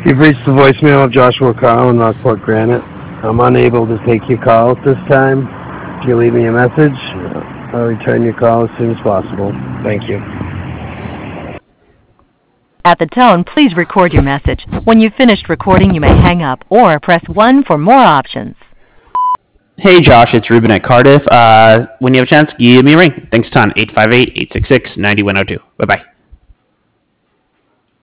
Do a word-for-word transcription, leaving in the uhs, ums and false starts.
You've reached the voicemail of Joshua Carl in Rockport Granite. I'm unable to take your call at this time. If you leave me a message, I'll return your call as soon as possible. Thank you. At the tone, please record your message. When you've finished recording, you may hang up or press one for more options. Hey Josh, it's Ruben at Cardiff. Uh, when you have a chance, give me a ring. Thanks a ton. eight five eight, eight six six, nine one zero two. Bye-bye.